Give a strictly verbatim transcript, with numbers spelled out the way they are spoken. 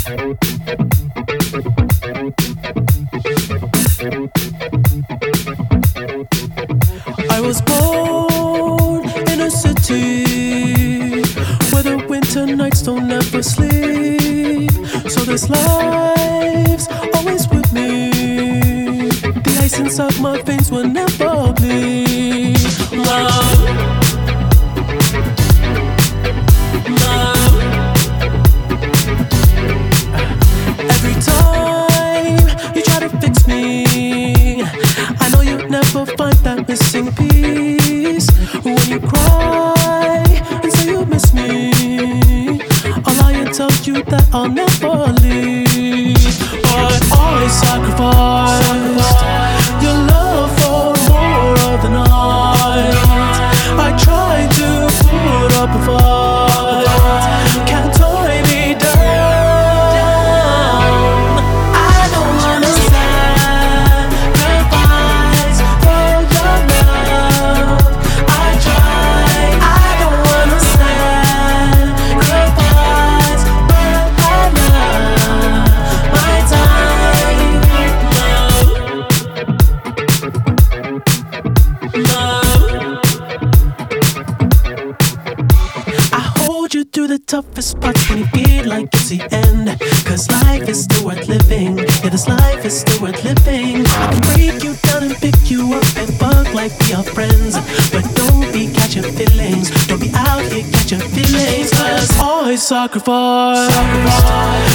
I was born in a city where the winter nights don't ever sleep. So this life's always with me. The ice inside my veins will never bleed. Love, love. Every time you try to fix me, I know you'll never find that missing piece. When you cry and say you miss me, I'll lie and tell you that I'll never leave. But I sacrificed your love for more of the night. I tried to put up a fight, can't tie me down. I don't wanna sacrifice for your love. I tried. I don't wanna sacrifice, but I love my time. Love, love. I hold you through the toughest parts when you feel like it's the end. Cause life is still worth living. Yeah, this life is still worth living. I can break you down and pick you up and fuck like we are friends. But don't be catching feelings. Don't be out here catching feelings. Cause I sacrifice